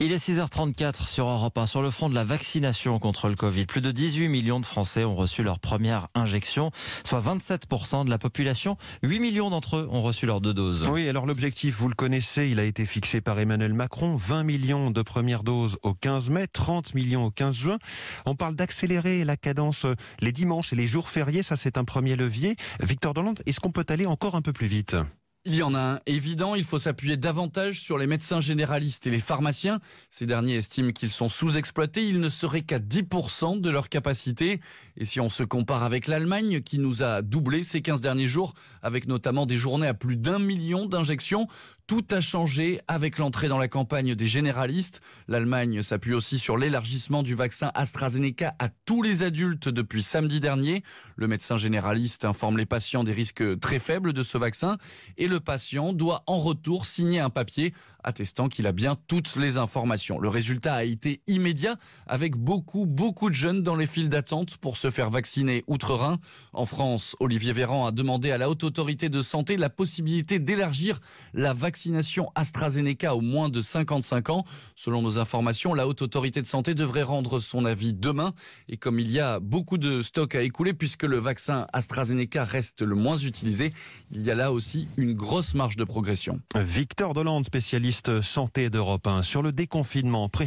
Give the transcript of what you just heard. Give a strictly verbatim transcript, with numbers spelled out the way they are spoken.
Il est six heures trente-quatre sur Europe un. Sur le front de la vaccination contre le Covid, plus de dix-huit millions de Français ont reçu leur première injection, soit vingt-sept pour cent de la population. huit millions d'entre eux ont reçu leurs deux doses. Oui, alors l'objectif, vous le connaissez, il a été fixé par Emmanuel Macron. vingt millions de premières doses au quinze mai, trente millions au quinze juin. On parle d'accélérer la cadence les dimanches et les jours fériés. Ça, c'est un premier levier. Victor Dolande, est-ce qu'on peut aller encore un peu plus vite ? Il y en a un évident, il faut s'appuyer davantage sur les médecins généralistes et les pharmaciens. Ces derniers estiment qu'ils sont sous-exploités, ils ne seraient qu'à dix pour cent de leur capacité. Et si on se compare avec l'Allemagne, qui nous a doublé ces quinze derniers jours, avec notamment des journées à plus d'un million d'injections, tout a changé avec l'entrée dans la campagne des généralistes. L'Allemagne s'appuie aussi sur l'élargissement du vaccin AstraZeneca à tous les adultes depuis samedi dernier. Le médecin généraliste informe les patients des risques très faibles de ce vaccin et le patient doit en retour signer un papier attestant qu'il a bien toutes les informations. Le résultat a été immédiat avec beaucoup, beaucoup de jeunes dans les files d'attente pour se faire vacciner outre-Rhin. En France, Olivier Véran a demandé à la Haute Autorité de Santé la possibilité d'élargir la vaccination Vaccination AstraZeneca aux moins de cinquante-cinq ans. Selon nos informations, la Haute Autorité de Santé devrait rendre son avis demain. Et comme il y a beaucoup de stocks à écouler, puisque le vaccin AstraZeneca reste le moins utilisé, il y a là aussi une grosse marge de progression. Victor Dolande, spécialiste santé d'Europe un, sur le déconfinement.